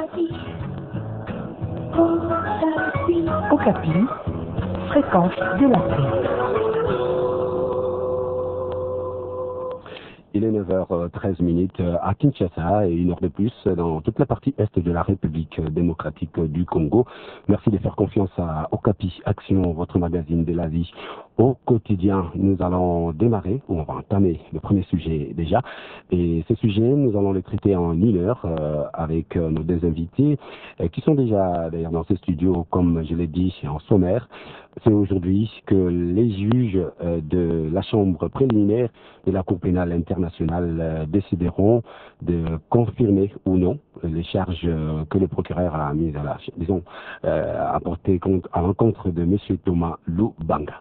Okapi, fréquence de la paix. Il est 9h13 à Kinshasa et 1 heure de plus dans toute la partie est de la République démocratique du Congo. Merci de faire confiance à Okapi Action, votre magazine de la vie au quotidien. Nous allons démarrer, ou on va entamer le premier sujet déjà. Et ce sujet, nous allons le traiter en 1 heure avec nos deux invités qui sont déjà d'ailleurs dans ce studio, comme je l'ai dit, en sommaire. C'est aujourd'hui que les juges de la chambre préliminaire de la Cour pénale internationale décideront de confirmer ou non les charges que le procureur a mises à porter à l'encontre de M. Thomas Lubanga.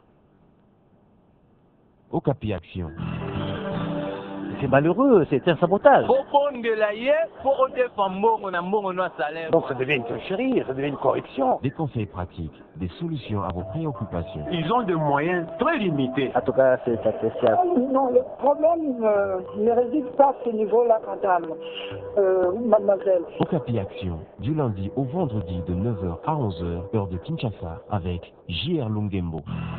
Okapi Action. C'est malheureux, c'est un sabotage. Donc ça devient une tricherie, ça devient une corruption. Des conseils pratiques, des solutions à vos préoccupations. Ils ont des moyens très limités. En tout cas, c'est appréciable. Non, le problème ne réside pas à ce niveau-là, madame, mademoiselle. Okapi Action, du lundi au vendredi de 9h à 11h, heure de Kinshasa, avec J.R. Lungembo.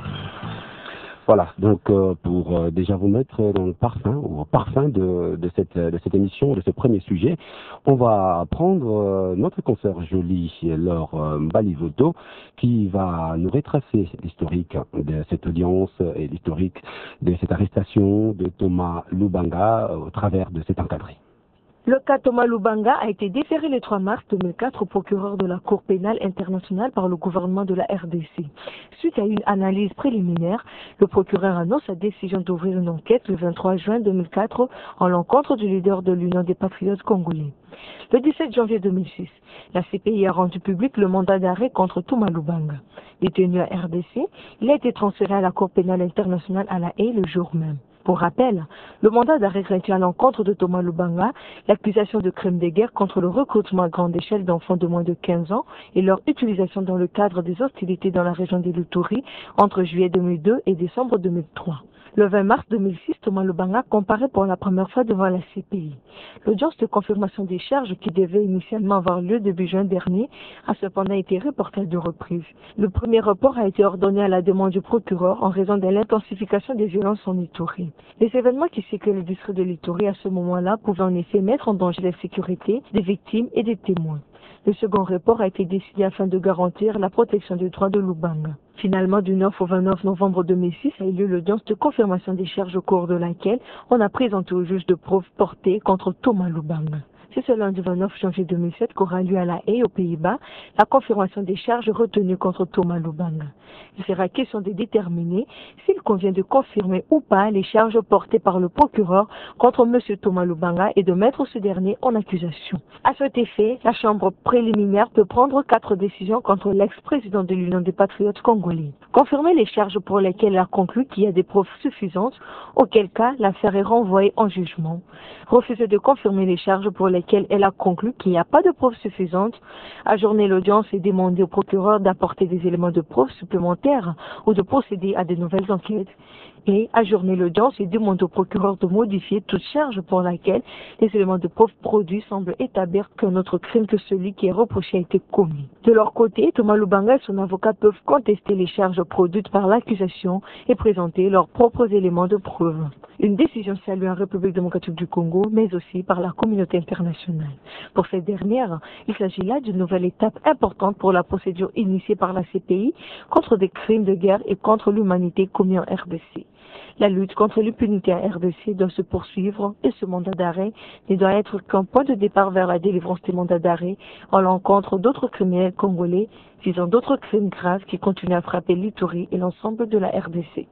Voilà, donc pour déjà vous mettre dans le parfum, ou au parfum de cette émission, de ce premier sujet, on va prendre notre consoeur Jolie, Laure Balivoto, qui va nous retracer l'historique de cette audience et l'historique de cette arrestation de Thomas Lubanga au travers de cet encadré. Le cas Thomas Lubanga a été déféré le 3 mars 2004 au procureur de la Cour pénale internationale par le gouvernement de la RDC. Suite à une analyse préliminaire, le procureur annonce sa décision d'ouvrir une enquête le 23 juin 2004 en l'encontre du leader de l'Union des patriotes congolais. Le 17 janvier 2006, la CPI a rendu public le mandat d'arrêt contre Thomas Lubanga. Détenu à RDC, il a été transféré à la Cour pénale internationale à La Haye le jour même. Pour rappel, le mandat d'arrêt retient à l'encontre de Thomas Lubanga l'accusation de crime de guerre contre le recrutement à grande échelle d'enfants de moins de 15 ans et leur utilisation dans le cadre des hostilités dans la région des Luturi entre juillet 2002 et décembre 2003. Le 20 mars 2006, Thomas Lubanga comparaît pour la première fois devant la CPI. L'audience de confirmation des charges qui devait initialement avoir lieu début juin dernier a cependant été reportée à 2 reprises. Le premier report a été ordonné à la demande du procureur en raison de l'intensification des violences en Ituri. Les événements qui séculaient le district de l'Ituri à ce moment-là pouvaient en effet mettre en danger la sécurité des victimes et des témoins. Le second report a été décidé afin de garantir la protection des droits de Lubanga. Finalement, du 9 au 29 novembre 2006 a eu lieu l'audience de confirmation des charges au cours de laquelle on a présenté au juge de preuves portées contre Thomas Lubanga. C'est ce lundi 29 janvier 2007 qu'aura lieu à La Haye, aux Pays-Bas, la confirmation des charges retenues contre Thomas Lubanga. Il sera question de déterminer s'il convient de confirmer ou pas les charges portées par le procureur contre M. Thomas Lubanga et de mettre ce dernier en accusation. À cet effet, la Chambre préliminaire peut prendre 4 décisions contre l'ex-président de l'Union des patriotes congolais. Confirmer les charges pour lesquelles elle a conclu qu'il y a des preuves suffisantes, auquel cas l'affaire est renvoyée en jugement. Refuser de confirmer les charges pour lesquelles elle a conclu qu'il n'y a pas de preuves suffisantes, ajourner l'audience et demander au procureur d'apporter des éléments de preuves supplémentaires ou de procéder à de nouvelles enquêtes, et ajourner l'audience et demander au procureur de modifier toute charge pour laquelle les éléments de preuve produits semblent établir qu'un autre crime que celui qui est reproché a été commis. De leur côté, Thomas Lubanga et son avocat peuvent contester les charges produites par l'accusation et présenter leurs propres éléments de preuve. Une décision saluée en République démocratique du Congo, mais aussi par la communauté internationale. Pour cette dernière, il s'agit là d'une nouvelle étape importante pour la procédure initiée par la CPI contre des crimes de guerre et contre l'humanité commis en RDC. La lutte contre l'impunité en RDC doit se poursuivre et ce mandat d'arrêt ne doit être qu'un point de départ vers la délivrance des mandats d'arrêt en l'encontre d'autres criminels congolais visant d'autres crimes graves qui continuent à frapper l'Ituri et l'ensemble de la RDC.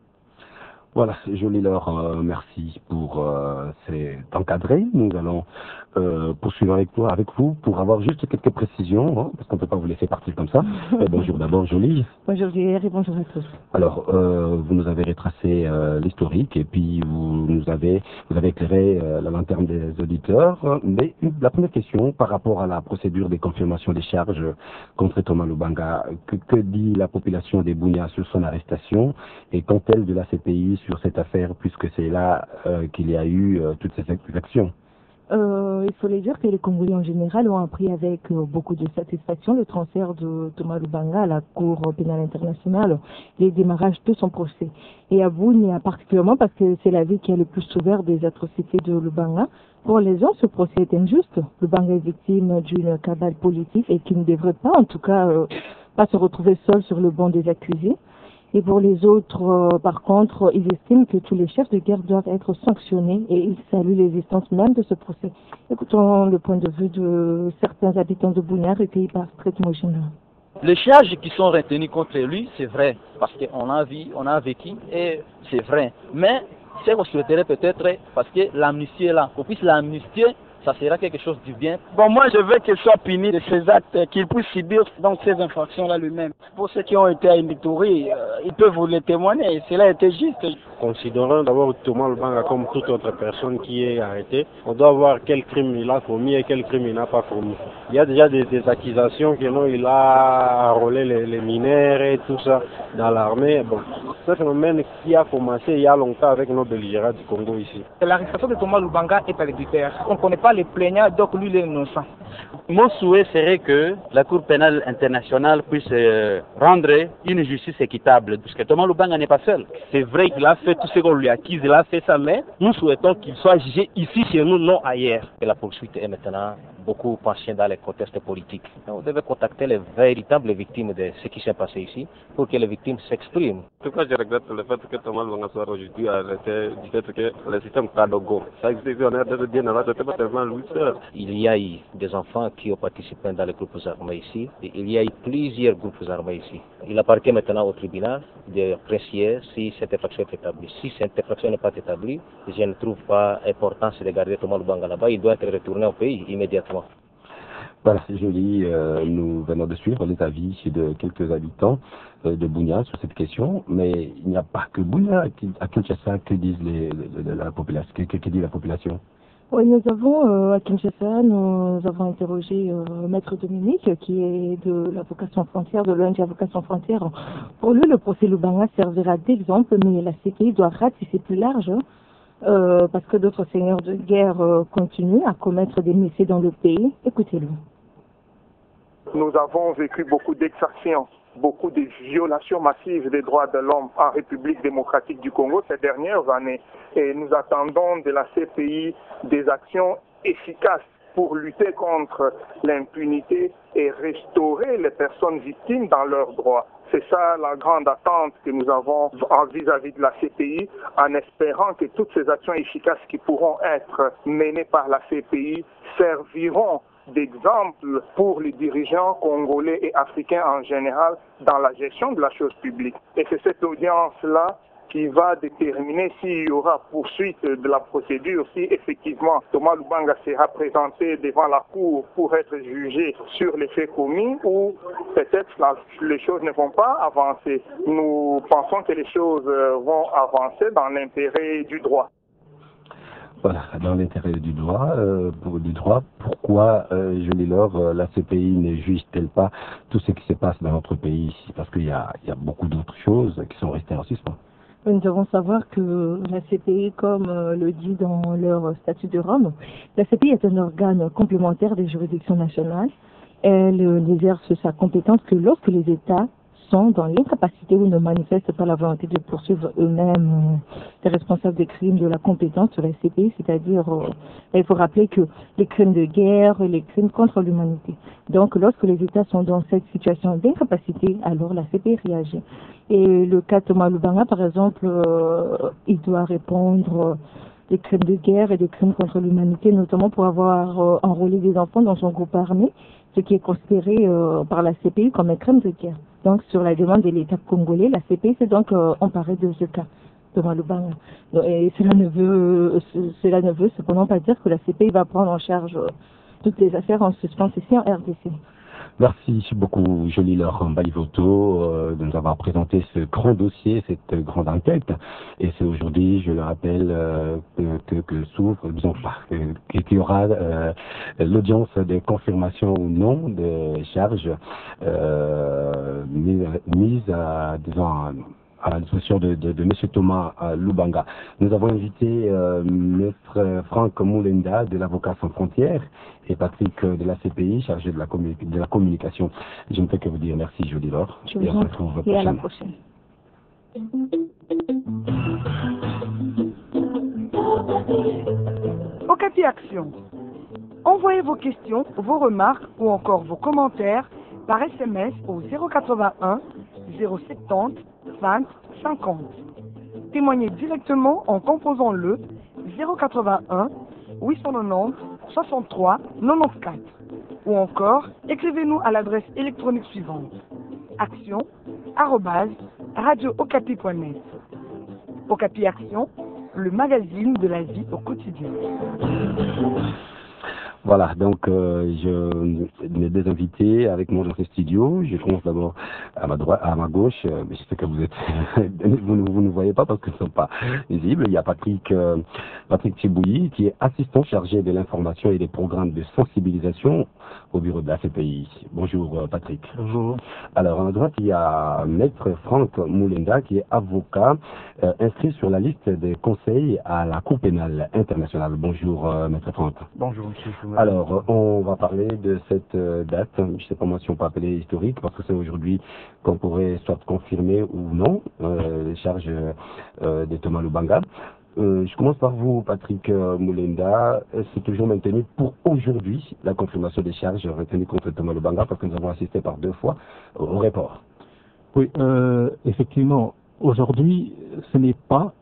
Voilà, Jolie Laure, merci pour cet encadré. Nous allons poursuivre avec vous pour avoir juste quelques précisions, hein, parce qu'on ne peut pas vous laisser partir comme ça. Bonjour d'abord, Jolie. Bonjour Pierre et bonjour à tous. Alors, vous nous avez retracé l'historique et puis vous avez éclairé la lanterne des auditeurs. Mais la première question par rapport à la procédure des confirmations des charges contre Thomas Lubanga, que dit la population des Bunia sur son arrestation et qu'ont-elles de la CPI sur cette affaire, puisque c'est là qu'il y a eu toutes ces actions? Il faut dire que les Congolais en général ont appris avec beaucoup de satisfaction le transfert de Thomas Lubanga à la Cour pénale internationale, les démarrages de son procès. Et à Bunia particulièrement parce que c'est la ville qui a le plus souffert des atrocités de Lubanga. Pour les gens, ce procès est injuste. Lubanga est victime d'une cabale politique et qui ne devrait pas, en tout cas, pas se retrouver seul sur le banc des accusés. Et pour les autres, par contre, ils estiment que tous les chefs de guerre doivent être sanctionnés et ils saluent l'existence même de ce procès. Écoutons le point de vue de certains habitants de Bunia recueillis par Street Motion. Les charges qui sont retenues contre lui, c'est vrai, parce qu'on a vécu et c'est vrai. Mais c'est qu'on souhaiterait peut-être, parce que l'amnistie est là, qu'on puisse l'amnistier, ça sera quelque chose du bien. Bon, moi je veux qu'il soit puni de ses actes, qu'il puisse subir donc ces infractions-là lui-même. Pour ceux qui ont été électorés, ils peuvent vous le témoigner, cela était juste. Considérons d'abord Thomas Lubanga comme toute autre personne qui est arrêtée. On doit voir quel crime il a commis et quel crime il n'a pas commis. Il y a déjà des accusations que non, il a enrôlé les mineurs et tout ça dans l'armée. Bon, ce phénomène qui a commencé il y a longtemps avec nos belligérants du Congo ici. L'arrestation de Thomas Lubanga est arbitraire. On ne connaît pas les plaignants, donc lui il est innocent. Mon souhait serait que la Cour pénale internationale puisse rendre une justice équitable, parce que Thomas Lubanga n'est pas seul. C'est vrai qu'il a fait tout ce qu'on lui accuse, il a fait ça, mais nous souhaitons qu'il soit jugé ici chez nous, non ailleurs. Et la poursuite est maintenant beaucoup penchée dans les contextes politiques. On devait contacter les véritables victimes de ce qui s'est passé ici pour que les victimes s'expriment. En tout cas, je regrette le fait que Thomas Lubanga soit aujourd'hui arrêté du fait que le système Kadogo, ça existe, on est bien avant, c'était pas tellement lui seul. Il y a eu des enfants qui ont participé dans les groupes armés ici, et il y a eu plusieurs groupes armés ici. Il appartient maintenant au tribunal d'apprécier si cette infraction est établie. Si cette infraction n'est pas établie, je ne trouve pas importance de garder Thomas Lubanga là-bas, il doit être retourné au pays immédiatement. Voilà, c'est joli. Nous venons de suivre les avis de quelques habitants de Bunia sur cette question, mais il n'y a pas que Bunia à Kinshasa que disent la population. Que dit la population? Oui, nous avons à Kinshasa, nous avons interrogé Maître Dominique, qui est de l'Avocat sans frontières, de l'ONG Avocat sans frontières. Pour lui, le procès Lubanga servira d'exemple, mais la CPI doit ratisser plus large, parce que d'autres seigneurs de guerre continuent à commettre des méfaits dans le pays. Écoutez-le. Nous avons vécu beaucoup d'exactions, beaucoup de violations massives des droits de l'homme en République démocratique du Congo ces dernières années. Et nous attendons de la CPI des actions efficaces pour lutter contre l'impunité et restaurer les personnes victimes dans leurs droits. C'est ça la grande attente que nous avons vis-à-vis de la CPI, en espérant que toutes ces actions efficaces qui pourront être menées par la CPI serviront d'exemple pour les dirigeants congolais et africains en général dans la gestion de la chose publique. Et c'est cette audience-là qui va déterminer s'il y aura poursuite de la procédure, si effectivement Thomas Lubanga sera présenté devant la cour pour être jugé sur les faits commis, ou peut-être les choses ne vont pas avancer. Nous pensons que les choses vont avancer dans l'intérêt du droit. Voilà, dans l'intérêt du droit, pourquoi, la CPI ne juge-t-elle pas tout ce qui se passe dans notre pays ici? Parce qu'il y a beaucoup d'autres choses qui sont restées en suspens. Nous devons savoir que la CPI, comme le dit dans leur statut de Rome, la CPI est un organe complémentaire des juridictions nationales. Elle n'exerce sa compétence que lorsque les États sont dans l'incapacité ou ne manifestent pas la volonté de poursuivre eux-mêmes les responsables des crimes de la compétence de la CPI, c'est-à-dire, il faut rappeler que les crimes de guerre et les crimes contre l'humanité. Donc, lorsque les États sont dans cette situation d'incapacité, alors la CPI réagit. Et le cas de Thomas Lubanga, par exemple, il doit répondre des crimes de guerre et des crimes contre l'humanité, notamment pour avoir enrôlé des enfants dans son groupe armé, ce qui est considéré par la CPI comme un crime de guerre. Donc, sur la demande de l'État congolais, la CPI s'est donc emparée de ce cas, Thomas Lubanga. Et cela ne veut cependant pas dire que la CPI va prendre en charge toutes les affaires en suspens ici en RDC. Merci beaucoup, Jolie Laure Mbalivoto, de nous avoir présenté ce grand dossier, cette grande enquête. Et c'est aujourd'hui, je le rappelle, que s'ouvre, qu'il y aura l'audience de confirmation ou non de charges mise à la disposition de M. Thomas Lubanga. Nous avons invité Maître Franck Moulenda de l'Avocat sans frontières et Patrick de la CPI, chargé de la communication. Je ne peux que vous dire merci, Jody Laure. Et on se retrouve à la prochaine. Okapi Action. Envoyez vos questions, vos remarques ou encore vos commentaires par SMS au 081 070 20 50. Témoignez directement en composant le 081 890 63 94 ou encore écrivez-nous à l'adresse électronique suivante action@radiookapi.net. Okapi Action, le magazine de la vie au quotidien. Voilà, donc mes deux invités avec moi dans ce studio. Je commence d'abord à ma gauche, mais je sais que vous êtes vous ne voyez pas parce qu'ils ne sont pas visibles. Il y a Patrick Tchibouyi qui est assistant chargé de l'information et des programmes de sensibilisation au bureau de la CPI. Bonjour Patrick. Bonjour. Alors à ma droite, il y a Maître Franck Moulenda qui est avocat inscrit sur la liste des conseils à la Cour pénale internationale. Bonjour Maître Franck. Bonjour monsieur. Alors, on va parler de cette date, je ne sais pas moi si on peut appeler historique, parce que c'est aujourd'hui qu'on pourrait soit confirmer ou non les charges de Thomas Lubanga. Je commence par vous, Patrick Moulenda. C'est toujours maintenu pour aujourd'hui la confirmation des charges retenues contre Thomas Lubanga, parce que nous avons assisté par 2 fois au report. Oui, effectivement, aujourd'hui, ce n'est pas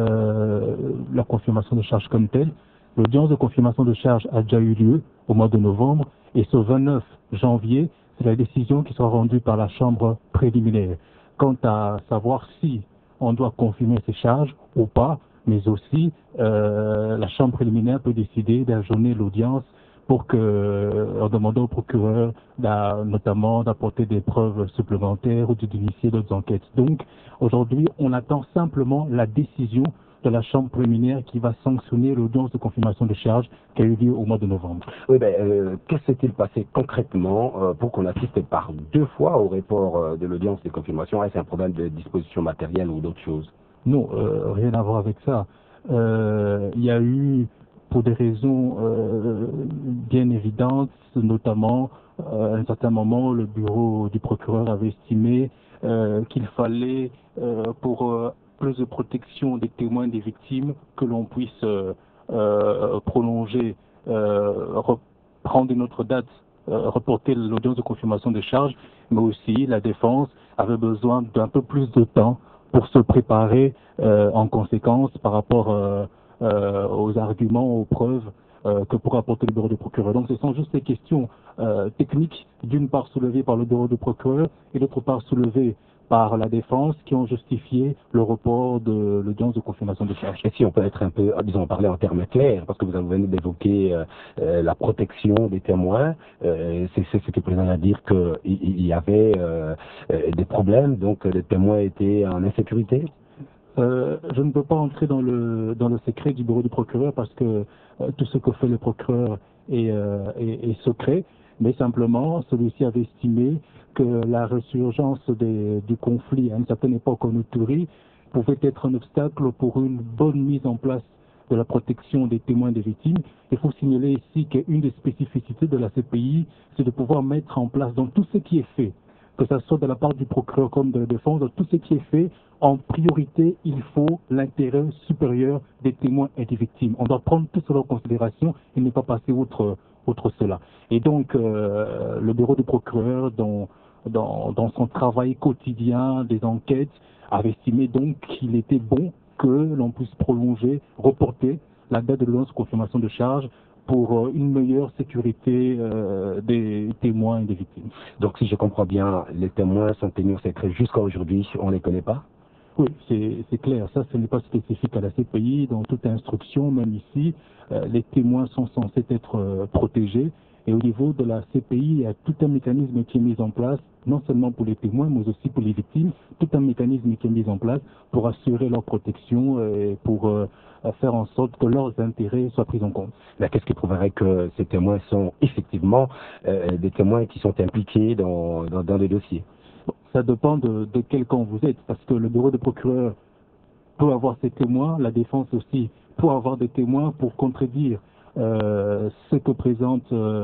la confirmation de charges comme telle. L'audience de confirmation de charge a déjà eu lieu au mois de novembre et ce 29 janvier, c'est la décision qui sera rendue par la chambre préliminaire. Quant à savoir si on doit confirmer ces charges ou pas, mais aussi la chambre préliminaire peut décider d'ajourner l'audience pour en demandant au procureur notamment d'apporter des preuves supplémentaires ou d'initier d'autres enquêtes. Donc aujourd'hui, on attend simplement la décision de la chambre préliminaire qui va sanctionner l'audience de confirmation de charges qui a eu lieu au mois de novembre. Oui, qu'est-ce qui s'est-il passé concrètement pour qu'on assiste par 2 fois au report de l'audience de confirmation? Est-ce un problème de disposition matérielle ou d'autres choses? Non, rien à voir avec ça. Il y a eu, pour des raisons bien évidentes, notamment à un certain moment, le bureau du procureur avait estimé qu'il fallait pour plus de protection des témoins et des victimes, que l'on puisse prolonger, reprendre une autre date, reporter l'audience de confirmation des charges, mais aussi la défense avait besoin d'un peu plus de temps pour se préparer en conséquence par rapport aux arguments, aux preuves que pourra apporter le bureau du procureur. Donc ce sont juste des questions techniques, d'une part soulevées par le bureau du procureur et d'autre part soulevées par la défense qui ont justifié le report de l'audience de confirmation de charges. Et si on peut être un peu, disons, parler en termes clairs, parce que vous venez d'évoquer la protection des témoins, c'est ce qui présente à dire qu'il y avait des problèmes, donc les témoins étaient en insécurité? Je ne peux pas entrer dans le secret du bureau du procureur parce que tout ce que fait le procureur est secret, mais simplement celui-ci avait estimé que la résurgence du conflit à une certaine époque en Ituri pouvait être un obstacle pour une bonne mise en place de la protection des témoins et des victimes. Il faut signaler ici qu'une des spécificités de la CPI, c'est de pouvoir mettre en place dans tout ce qui est fait, que ce soit de la part du procureur comme de la défense, dans tout ce qui est fait, en priorité, il faut l'intérêt supérieur des témoins et des victimes. On doit prendre tout cela en considération et ne pas passer outre cela. Et donc, le bureau du procureur, dans son travail quotidien des enquêtes, avait estimé donc qu'il était bon que l'on puisse prolonger, reporter la date de l'audience de confirmation de charges pour une meilleure sécurité des témoins et des victimes. Donc si je comprends bien, les témoins sont tenus au secret jusqu'à aujourd'hui, on ne les connaît pas? Oui, c'est clair. Ça, ce n'est pas spécifique à la CPI. Dans toute instruction, même ici, les témoins sont censés être protégés. Et au niveau de la CPI, il y a tout un mécanisme qui est mis en place, non seulement pour les témoins, mais aussi pour les victimes. Tout un mécanisme qui est mis en place pour assurer leur protection et pour faire en sorte que leurs intérêts soient pris en compte. Mais qu'est-ce qui prouverait que ces témoins sont effectivement des témoins qui sont impliqués dans les dossiers? ça dépend de quel camp vous êtes, parce que le bureau de procureur peut avoir ses témoins, la défense aussi peut avoir des témoins pour contredire ce que présente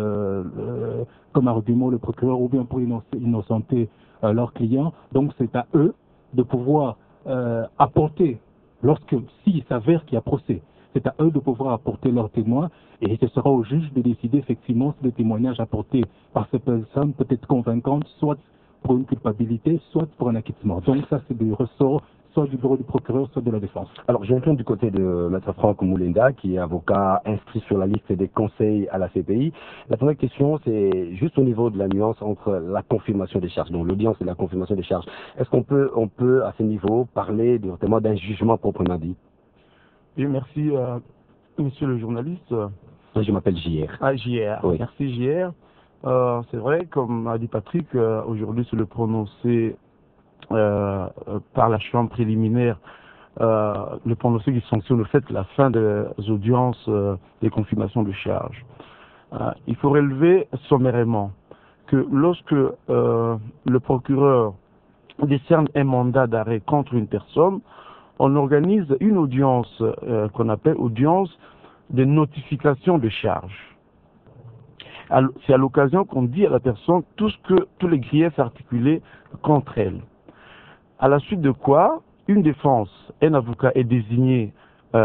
comme argument le procureur ou bien pour innocenter leurs clients. Donc c'est à eux de pouvoir apporter, s'il s'avère qu'il y a procès, c'est à eux de pouvoir apporter leurs témoins et ce sera au juge de décider effectivement si le témoignage apporté par ces personnes peut être convaincant, soit pour une culpabilité, soit pour un acquittement. Donc ça c'est du ressort soit du bureau du procureur, soit de la défense. Alors, je retourne du côté de Maître Franck Moulinda, qui est avocat inscrit sur la liste des conseils à la CPI. La première question, c'est juste au niveau de la nuance entre la confirmation des charges, donc l'audience et la confirmation des charges. Est-ce qu'on peut, à ce niveau, parler directement d'un jugement proprement dit? Oui, merci, monsieur le journaliste. Je m'appelle JR. Ah, JR. Oui. Merci, JR. C'est vrai, comme a dit Patrick, aujourd'hui, c'est le prononcé par la chambre préliminaire, le prononcé qui sanctionne le fait de la fin des audiences des confirmations de charges. Il faut relever sommairement que lorsque le procureur décerne un mandat d'arrêt contre une personne, on organise une audience qu'on appelle audience de notification de charges. C'est à l'occasion qu'on dit à la personne tous les griefs articulés contre elle. À la suite de quoi, une défense, un avocat est désigné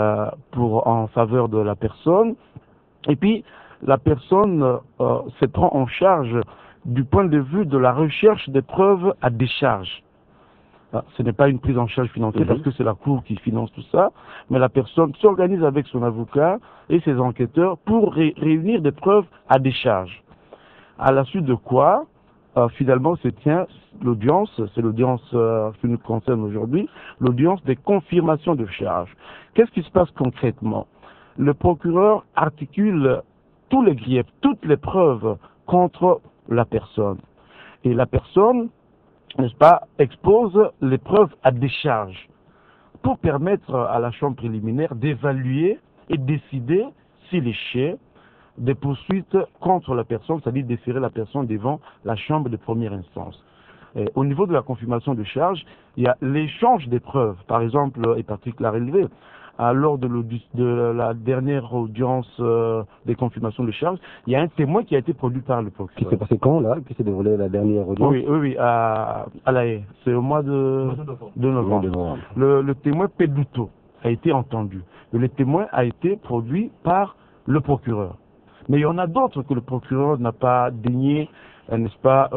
en faveur de la personne, et puis la personne se prend en charge du point de vue de la recherche des preuves à décharge. Ce n'est pas une prise en charge financière parce que c'est la Cour qui finance tout ça, mais la personne s'organise avec son avocat et ses enquêteurs pour réunir des preuves à décharge. À la suite de quoi, finalement, se tient l'audience, c'est l'audience qui nous concerne aujourd'hui, l'audience des confirmations de charges. Qu'est-ce qui se passe concrètement? Le procureur articule tous les griefs, toutes les preuves contre la personne. Et la personne, n'est-ce pas, expose les preuves à décharge pour permettre à la chambre préliminaire d'évaluer et décider s'il est cher des poursuites contre la personne, c'est-à-dire déférer la personne devant la chambre de première instance. Et au niveau de la confirmation de charge, il y a l'échange des preuves. Par exemple, et Patrick l'a relevé, lors de la dernière audience des confirmations de charge, il y a un témoin qui a été produit par le procureur. Qui s'est passé quand, là? Qui s'est déroulé la dernière audience? Oui, à La Haye. C'est au mois de novembre. Le témoin Peduto a été entendu. Le témoin a été produit par le procureur. Mais il y en a d'autres que le procureur n'a pas daigné, n'est-ce pas,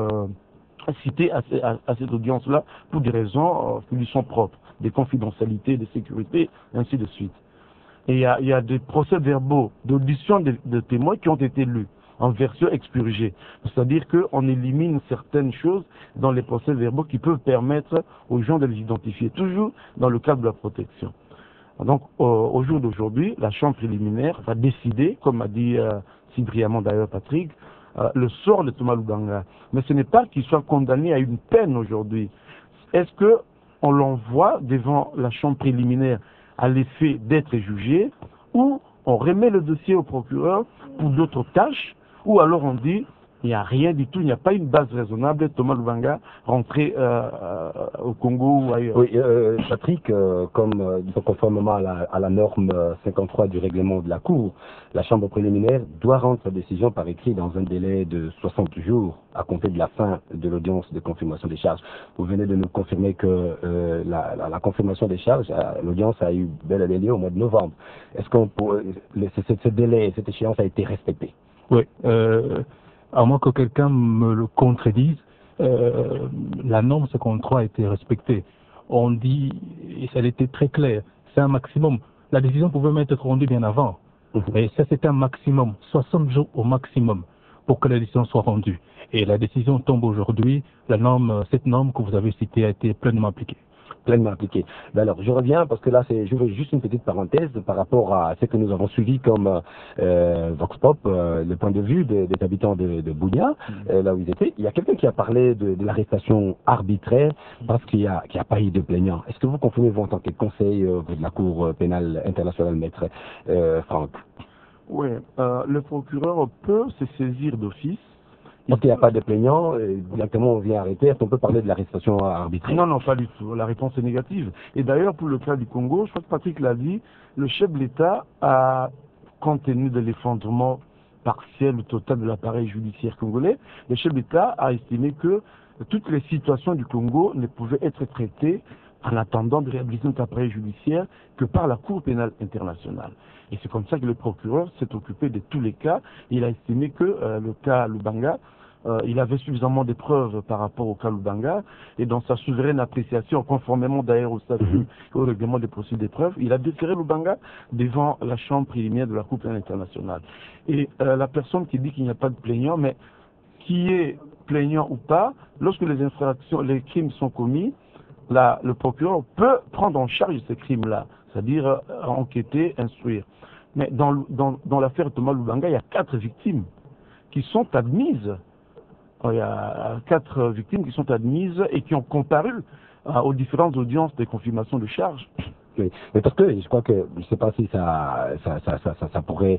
citer à cette audience-là pour des raisons qui lui sont propres, des confidentialités, de sécurité, ainsi de suite. Et il y a des procès-verbaux d'audition de témoins qui ont été lus en version expurgée. C'est-à-dire qu'on élimine certaines choses dans les procès-verbaux qui peuvent permettre aux gens de les identifier, toujours dans le cadre de la protection. Donc, au jour d'aujourd'hui, la chambre préliminaire va décider, comme a dit si brillamment d'ailleurs Patrick, le sort de Thomas Lubanga. Mais ce n'est pas qu'il soit condamné à une peine aujourd'hui. Est-ce qu'on l'envoie devant la chambre préliminaire à l'effet d'être jugé, ou on remet le dossier au procureur pour d'autres tâches, ou alors on dit il n'y a rien du tout, il n'y a pas une base raisonnable, Thomas Lubanga rentré au Congo ou ailleurs. Oui, Patrick, conformément à la norme 53 du règlement de la Cour, la Chambre préliminaire doit rendre sa décision par écrit dans un délai de 60 jours à compter de la fin de l'audience de confirmation des charges. Vous venez de nous confirmer que la confirmation des charges, l'audience a eu bel et bien lieu au mois de novembre. Est-ce qu'on ce délai, cette échéance a été respectée? Oui. À moins que quelqu'un me le contredise, la norme 53 a été respectée. On dit, et ça a été très clair, c'est un maximum. La décision pouvait même être rendue bien avant. Et ça, c'est un maximum, 60 jours au maximum pour que la décision soit rendue. Et la décision tombe aujourd'hui, cette norme que vous avez citée a été pleinement appliquée. Pleinement appliqué. Ben alors, je reviens parce que là, j'ouvre juste une petite parenthèse par rapport à ce que nous avons suivi comme Vox Pop, le point de vue des habitants de Bunia, là où ils étaient. Il y a quelqu'un qui a parlé de l'arrestation arbitraire parce qu'il n'y a pas eu de plaignant. Est-ce que vous confirmez, vous, en tant que conseil de la Cour pénale internationale, maître Franck? Oui, le procureur peut se saisir d'office. Parce qu'il n'y a pas de plaignant, directement on vient arrêter. Est-ce qu'on peut parler de l'arrestation arbitraire? Non, pas du tout. La réponse est négative. Et d'ailleurs, pour le cas du Congo, je crois que Patrick l'a dit, le chef de l'État a, compte tenu de l'effondrement partiel ou total de l'appareil judiciaire congolais, le chef de l'État a estimé que toutes les situations du Congo ne pouvaient être traitées en attendant de réhabiliter notre appareil judiciaire que par la Cour pénale internationale. Et c'est comme ça que le procureur s'est occupé de tous les cas. Il a estimé que le cas Lubanga, il avait suffisamment de preuves par rapport au cas Lubanga, et dans sa souveraine appréciation, conformément d'ailleurs au statut et au règlement des procédures des preuves, il a déféré Lubanga devant la chambre préliminaire de la Cour pénale internationale. Et la personne qui dit qu'il n'y a pas de plaignant, mais qui est plaignant ou pas, lorsque les infractions, les crimes sont commis, le procureur peut prendre en charge ces crimes-là, c'est-à-dire enquêter, instruire. Mais dans l'affaire Thomas Lubanga, il y a 4 victimes qui sont admises. Il y a 4 victimes qui sont admises et qui ont comparu aux différentes audiences de confirmation de charges. Oui, mais parce que je crois que, je ne sais pas si ça pourrait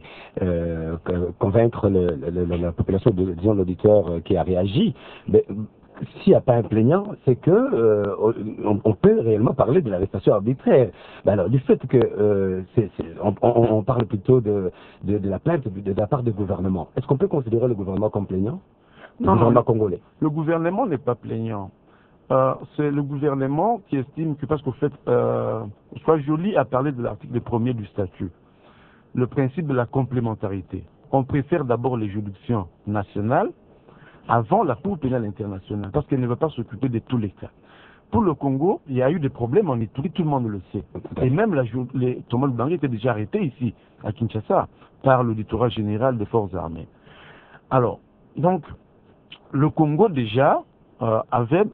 convaincre la population, disons l'auditeur qui a réagi, mais s'il n'y a pas un plaignant, c'est que on peut réellement parler de l'arrestation arbitraire. Ben alors, du fait que on parle plutôt de la plainte de la part du gouvernement. Est-ce qu'on peut considérer le gouvernement comme plaignant? Le gouvernement congolais. Le gouvernement n'est pas plaignant. C'est le gouvernement qui estime que, parce qu'au fait, je crois que Joly a parlé de l'article 1er du statut, le principe de la complémentarité. On préfère d'abord les juridictions nationales avant la Cour pénale internationale, parce qu'elle ne va pas s'occuper de tous les cas. Pour le Congo, il y a eu des problèmes en Ituri, tout le monde le sait. Et même Thomas Lubanga était déjà arrêté ici, à Kinshasa, par le littoral général des forces armées. Alors, donc, le Congo déjà avait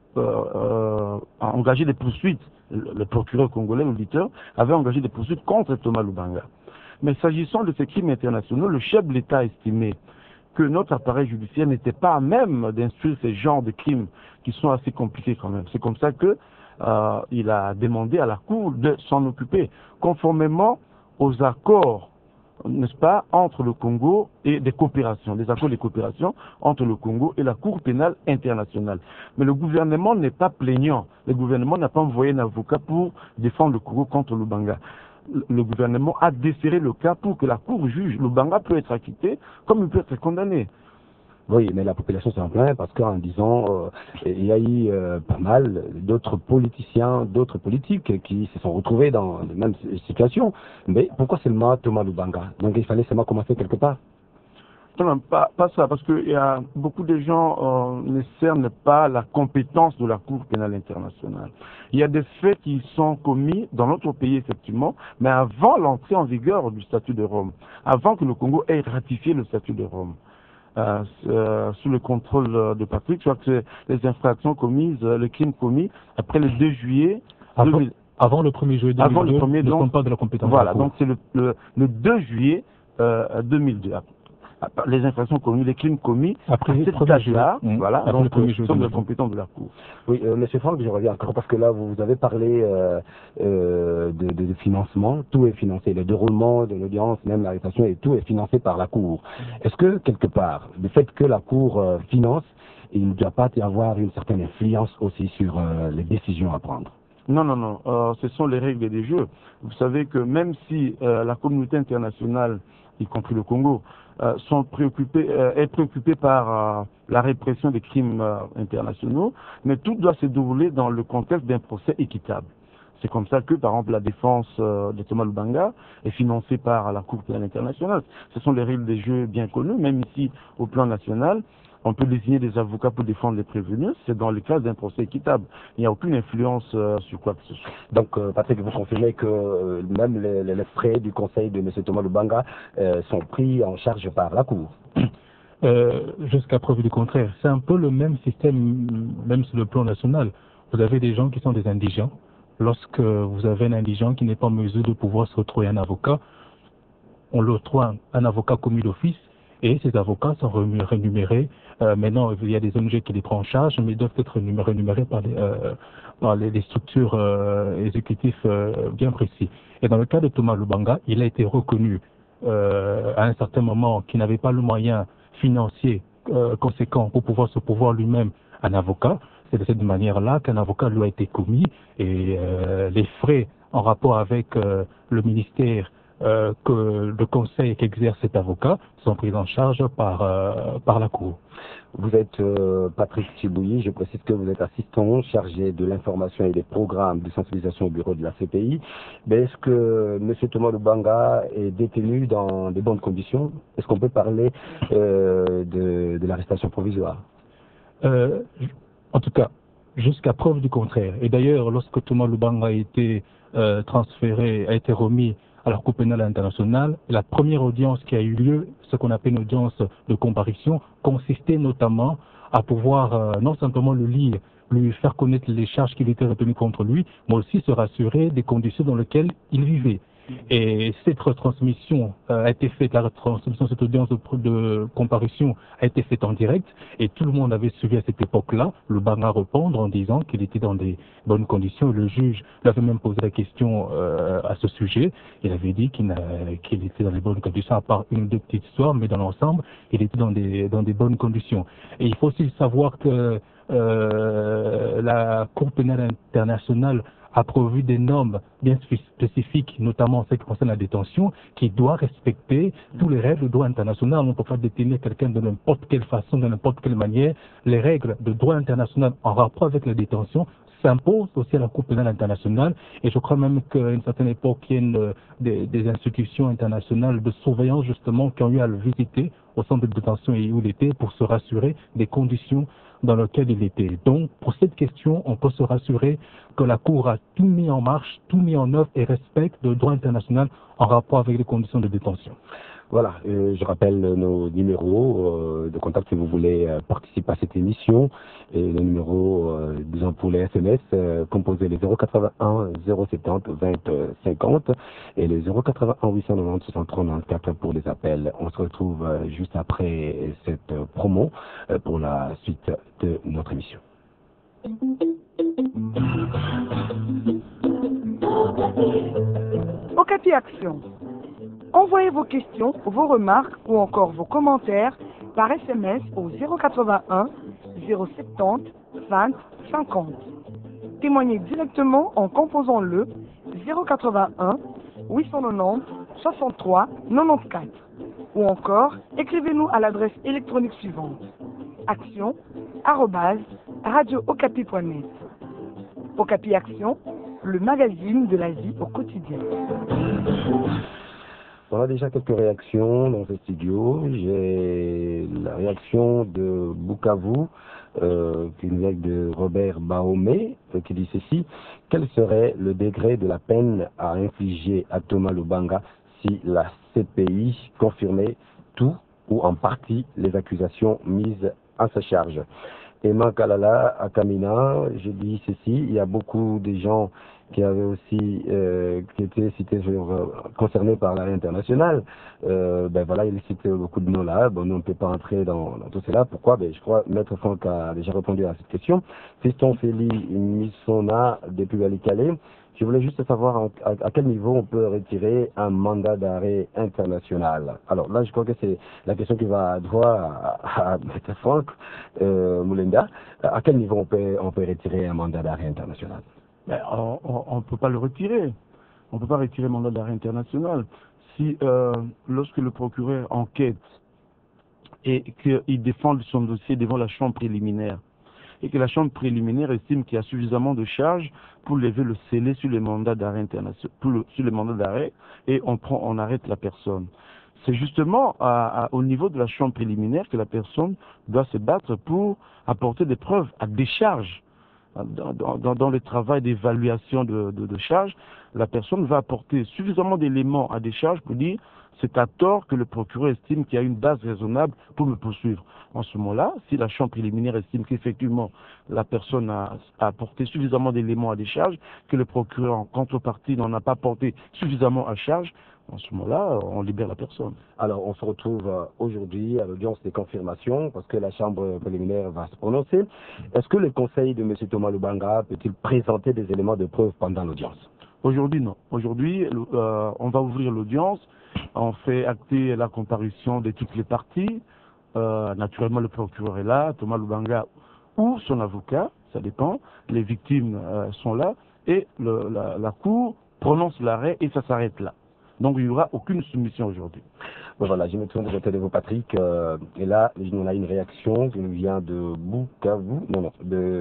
engagé des poursuites, le procureur congolais, l'auditeur, avait engagé des poursuites contre Thomas Lubanga. Mais s'agissant de ces crimes internationaux, le chef de l'État a estimé que notre appareil judiciaire n'était pas à même d'instruire ces genres de crimes qui sont assez compliqués quand même. C'est comme ça que il a demandé à la Cour de s'en occuper, conformément aux accords, n'est-ce pas, entre le Congo et des coopérations, des accords de coopération entre le Congo et la Cour pénale internationale. Mais le gouvernement n'est pas plaignant. Le gouvernement n'a pas envoyé un avocat pour défendre le Congo contre Lubanga. Le gouvernement a déféré le cas pour que la Cour juge. Lubanga peut être acquitté comme il peut être condamné. Oui, mais la population s'en plaint parce qu'en disant il y a eu pas mal d'autres politiciens, d'autres politiques qui se sont retrouvés dans la même situation. Mais pourquoi seulement Thomas Lubanga? Donc il fallait seulement commencer quelque part. Non, pas ça, parce qu'il y a beaucoup de gens ne cernent pas la compétence de la Cour pénale internationale. Il y a des faits qui sont commis dans notre pays, effectivement, mais avant l'entrée en vigueur du statut de Rome, avant que le Congo ait ratifié le statut de Rome. Sous le contrôle de Patrick, je crois que c'est les infractions commises, les crimes commis après le 2 juillet. Avant le 1er juillet 2002, avant le 1er, ne sont pas de la compétence. Voilà, donc c'est le 2 juillet 2002. Les infractions commises, les crimes commis après cette date-là, voilà, donc sont de la compétence de la Cour. Oui, Monsieur Franck, je reviens encore parce que là, vous avez parlé de financement. Tout est financé, le déroulement de l'audience, même l'arrestation, et tout est financé par la Cour. Est-ce que, quelque part, le fait que la Cour finance, il ne doit pas y avoir une certaine influence aussi sur les décisions à prendre? Non, ce sont les règles des jeux. Vous savez que même si la communauté internationale, y compris le Congo, est préoccupée par la répression des crimes internationaux, mais tout doit se dérouler dans le contexte d'un procès équitable. C'est comme ça que, par exemple, la défense de Thomas Lubanga est financée par la Cour pénale internationale. Ce sont les règles des jeux bien connues, même ici, au plan national. On peut désigner des avocats pour défendre les prévenus, c'est dans le cadre d'un procès équitable. Il n'y a aucune influence sur quoi que ce soit. Donc, Patrick, vous confirmez que même les frais du conseil de M. Thomas Lubanga sont pris en charge par la Cour? Jusqu'à preuve du contraire. C'est un peu le même système, même sur le plan national. Vous avez des gens qui sont des indigents. Lorsque vous avez un indigent qui n'est pas en mesure de pouvoir se retrouver un avocat, on le retrouve un avocat commis d'office. Et ces avocats sont rémunérés. Maintenant, il y a des ONG qui les prennent en charge, mais ils doivent être rémunérés par les structures exécutives bien précises. Et dans le cas de Thomas Lubanga, il a été reconnu à un certain moment qu'il n'avait pas le moyen financier conséquents pour pouvoir se pourvoir lui-même un avocat. C'est de cette manière-là qu'un avocat lui a été commis et les frais en rapport avec le ministère que le conseil qu'exerce cet avocat sont pris en charge par la Cour. Vous êtes Patrick Chibouyi, je précise que vous êtes assistant chargé de l'information et des programmes de sensibilisation au bureau de la CPI. Mais est-ce que M. Thomas Lubanga est détenu dans de bonnes conditions? Est-ce qu'on peut parler de l'arrestation provisoire? En tout cas, jusqu'à preuve du contraire. Et d'ailleurs, lorsque Thomas Lubanga a été transféré, a été remis à la Cour pénale internationale, la première audience qui a eu lieu, ce qu'on appelle une audience de comparution, consistait notamment à pouvoir non simplement le lire, lui faire connaître les charges qui étaient retenues contre lui, mais aussi se rassurer des conditions dans lesquelles il vivait. Et cette retransmission a été faite, la retransmission, cette audience de comparution a été faite en direct et tout le monde avait suivi à cette époque-là le Banga répondre en disant qu'il était dans des bonnes conditions. Le juge lui avait même posé la question à ce sujet. Il avait dit qu'il était dans des bonnes conditions, à part une ou deux petites histoires, mais dans l'ensemble, il était dans des bonnes conditions. Et il faut aussi savoir que la Cour pénale internationale a prévu des normes bien spécifiques, notamment en ce qui concerne la détention, qui doit respecter tous les règles de droit international. On ne peut pas détenir quelqu'un de n'importe quelle façon, de n'importe quelle manière. Les règles de droit international en rapport avec la détention s'imposent aussi à la Cour pénale internationale. Et je crois même qu'à une certaine époque, il y a des institutions internationales de surveillance, justement, qui ont eu à le visiter au centre de détention et où il était pour se rassurer des conditions dans lesquelles il était. Donc, pour cette question, on peut se rassurer que la Cour a tout mis en marche, tout mis en œuvre et respecte le droit international en rapport avec les conditions de détention. Voilà, je rappelle nos numéros de contact si vous voulez participer à cette émission. Et le numéro, disons pour les SMS, composez les 081 070 20 50 et les 081 890 63 94 pour les appels. On se retrouve juste après cette promo pour la suite de notre émission. Okapi Action. Envoyez vos questions, vos remarques ou encore vos commentaires par SMS au 081 070 20 50. Témoignez directement en composant le 081 890 63 94 ou encore écrivez-nous à l'adresse électronique suivante action@radiookapi.net. Okapi Action, le magazine de la vie au quotidien. On a déjà quelques réactions dans ce studio. J'ai la réaction de Bukavu, qui nous vient de Robert Baomé, qui dit ceci. Quel serait le degré de la peine à infliger à Thomas Lubanga si la CPI confirmait tout ou en partie les accusations mises à sa charge? Emma Kalala à Kamina, je dis ceci, il y a beaucoup de gens qui avaient aussi, qui étaient cités concernés par l'arrêt international. Ben voilà, il cite beaucoup de noms là. Bon, nous, on ne peut pas entrer dans tout cela. Pourquoi? Ben, je crois Maître Franck a déjà répondu à cette question. Fiston Feli Missona depuis Valicalé. Je voulais juste savoir à quel niveau on peut retirer un mandat d'arrêt international. Alors là, je crois que c'est la question qui va droit à Maître Franck Moulenda. À quel niveau on peut retirer un mandat d'arrêt international? Ben, on ne peut pas le retirer. On ne peut pas retirer le mandat d'arrêt international. Si, lorsque le procureur enquête et qu'il défend son dossier devant la chambre préliminaire, et que la chambre préliminaire estime qu'il y a suffisamment de charges pour lever le scellé sur les mandats d'arrêt international, sur les mandats d'arrêt, et on arrête la personne. C'est justement au niveau de la chambre préliminaire que la personne doit se battre pour apporter des preuves à décharge. Dans le travail d'évaluation de charges, la personne va apporter suffisamment d'éléments à décharge pour dire c'est à tort que le procureur estime qu'il y a une base raisonnable pour me poursuivre. En ce moment-là, si la chambre préliminaire estime qu'effectivement la personne a apporté suffisamment d'éléments à décharge, que le procureur en contrepartie n'en a pas porté suffisamment à charge, en ce moment-là, on libère la personne. Alors, on se retrouve aujourd'hui à l'audience des confirmations, parce que la chambre préliminaire va se prononcer. Est-ce que le conseil de M. Thomas Lubanga peut-il présenter des éléments de preuve pendant l'audience? Aujourd'hui, non. Aujourd'hui, on va ouvrir l'audience, on fait acter la comparution de toutes les parties, Naturellement, le procureur est là, Thomas Lubanga ou son avocat, ça dépend. Les victimes sont là et la Cour prononce l'arrêt et ça s'arrête là. Donc il n'y aura aucune soumission aujourd'hui. Bon, voilà, je me tourne du côté de vous, Patrick. Et là, on a une réaction qui nous vient de Bukavu. Non,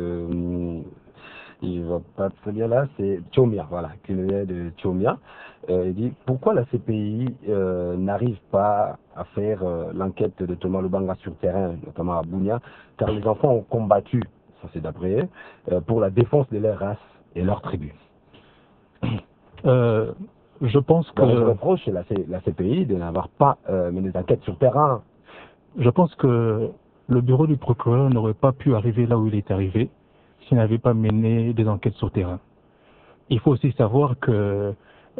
il va pas très bien là, c'est Tchomia, voilà, qui nous vient de Tchomia. Il dit pourquoi la CPI n'arrive pas à faire l'enquête de Thomas Lubanga sur terrain, notamment à Bunia, car les enfants ont combattu, ça c'est d'après pour la défense de leur race et leur tribu. Je pense que... Je reproche la CPI de n'avoir pas mené des enquêtes sur terrain. Je pense que le bureau du procureur n'aurait pas pu arriver là où il est arrivé s'il n'avait pas mené des enquêtes sur terrain. Il faut aussi savoir que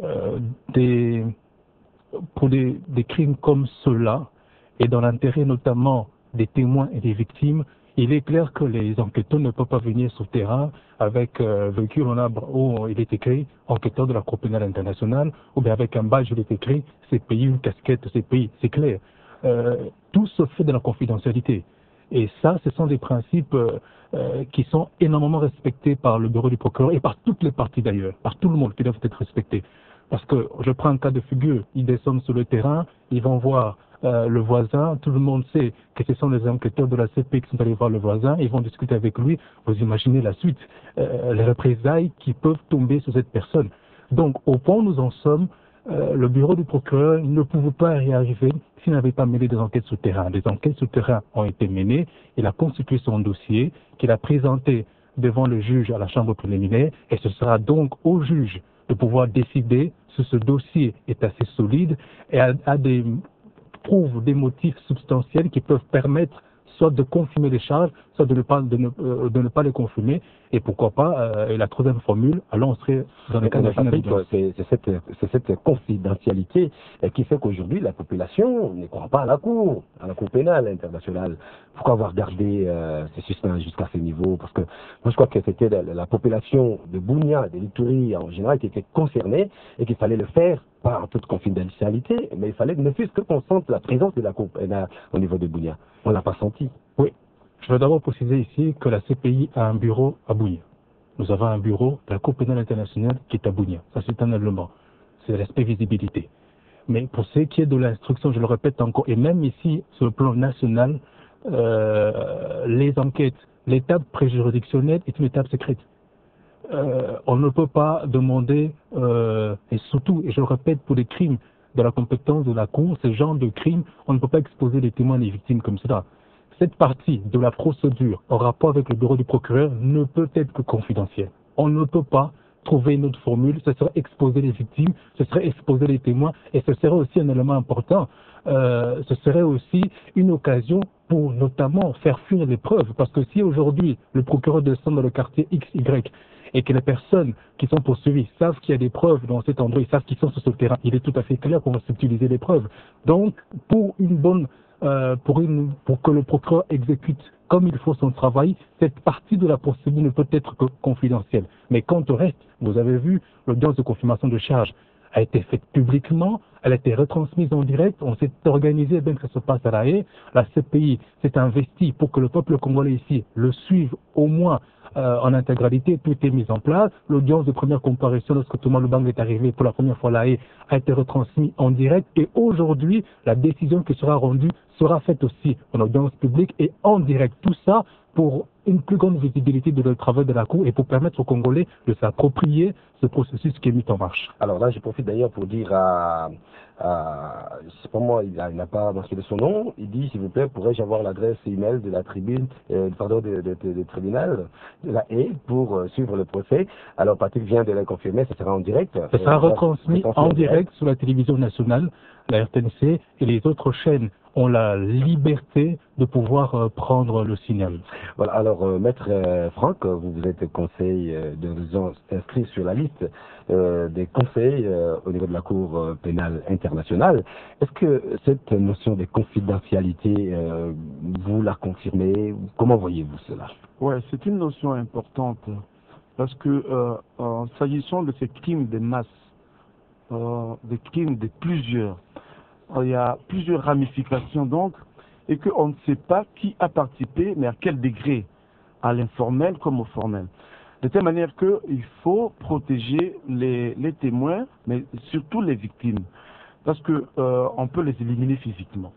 pour des crimes comme ceux-là, et dans l'intérêt notamment des témoins et des victimes, il est clair que les enquêteurs ne peuvent pas venir sur terrain avec véhicule où il est écrit enquêteur de la Cour pénale internationale, ou bien avec un badge où il est écrit CPI, une casquette CPI, c'est clair. Tout se fait dans la confidentialité. Et ça, ce sont des principes qui sont énormément respectés par le bureau du procureur et par toutes les parties d'ailleurs, par tout le monde qui doivent être respectés. Parce que je prends un cas de figure, ils descendent sur le terrain, ils vont voir le voisin, tout le monde sait que ce sont les enquêteurs de la CPI qui sont allés voir le voisin, ils vont discuter avec lui, vous imaginez la suite, les représailles qui peuvent tomber sur cette personne. Donc au point où nous en sommes, le bureau du procureur ne pouvait pas y arriver s'il n'avait pas mené des enquêtes sur terrain. Des enquêtes sur terrain ont été menées, il a constitué son dossier, qu'il a présenté devant le juge à la chambre préliminaire, et ce sera donc au juge de pouvoir décider si ce dossier est assez solide et a des prouve des motifs substantiels qui peuvent permettre soit de confirmer les charges, soit de ne pas les confirmer, et pourquoi pas, la troisième formule, alors on serait dans le cas de c'est cette confidentialité qui fait qu'aujourd'hui la population ne croit pas à la Cour pénale internationale. Pourquoi avoir gardé ces suspens jusqu'à ce niveau? Parce que moi je crois que c'était la population de Bunia, de l'Ituri en général qui était concernée et qu'il fallait le faire pas en toute confidentialité, mais il fallait ne fût-ce que qu'on sente la présence de la Cour pénale au niveau de Bunia. On ne l'a pas senti. Oui. Je veux d'abord préciser ici que la CPI a un bureau à Bunia. Nous avons un bureau de la Cour pénale internationale qui est à Bunia. Ça, c'est un élément. C'est l'aspect visibilité. Mais pour ce qui est de l'instruction, je le répète encore, et même ici, sur le plan national, les enquêtes, l'étape préjuridictionnelle est une étape secrète. On ne peut pas demander, et surtout, et je le répète, pour des crimes de la compétence de la Cour, ce genre de crimes, on ne peut pas exposer les témoins et les victimes comme cela. Cette partie de la procédure en rapport avec le bureau du procureur ne peut être que confidentielle. On ne peut pas trouver une autre formule, ce serait exposer les victimes, ce serait exposer les témoins, et ce serait aussi un élément important. Ce serait aussi une occasion pour notamment faire fuir les preuves, parce que si aujourd'hui le procureur descend dans le quartier XY et que les personnes qui sont poursuivies savent qu'il y a des preuves dans cet endroit, ils savent qu'ils sont sur ce terrain, il est tout à fait clair qu'on va subtiliser les preuves. Donc, pour que le procureur exécute comme il faut son travail, cette partie de la procédure ne peut être que confidentielle. Mais quant au reste, vous avez vu, l'audience de confirmation de charge a été faite publiquement, elle a été retransmise en direct, on s'est organisé bien que ça se passe à La Haye. La CPI s'est investie pour que le peuple congolais ici le suive au moins en intégralité, tout est mis en place. L'audience de première comparution lorsque Thomas Lubanga est arrivé pour la première fois à La Haye a été retransmise en direct, et aujourd'hui, la décision qui sera rendue sera faite aussi en audience publique et en direct. Tout ça pour une plus grande visibilité de le travail de la Cour et pour permettre aux Congolais de s'approprier ce processus qui est mis en marche. Alors là, je profite d'ailleurs pour dire c'est pour moi, il n'a pas mentionné son nom. Il dit, s'il vous plaît, pourrais-je avoir l'adresse email de la tribune, du tribunal de La Haye pour suivre le procès. Alors Patrick vient de la confirmer, ça sera en direct. Ça sera retransmis en direct sur la télévision nationale, la RTNC, et les autres chaînes ont la liberté de pouvoir prendre le signal. Voilà, alors Maître Franck, vous êtes conseil inscrit sur la liste des conseils au niveau de la Cour pénale internationale. Est-ce que cette notion de confidentialité, vous la confirmez? Comment voyez-vous cela? Oui, c'est une notion importante parce que s'agissant de ces crimes de masse, des crimes de plusieurs, il y a plusieurs ramifications, donc et qu'on ne sait pas qui a participé, mais à quel degré, à l'informel comme au formel. De telle manière qu'il faut protéger les témoins, mais surtout les victimes, parce que on peut les éliminer physiquement.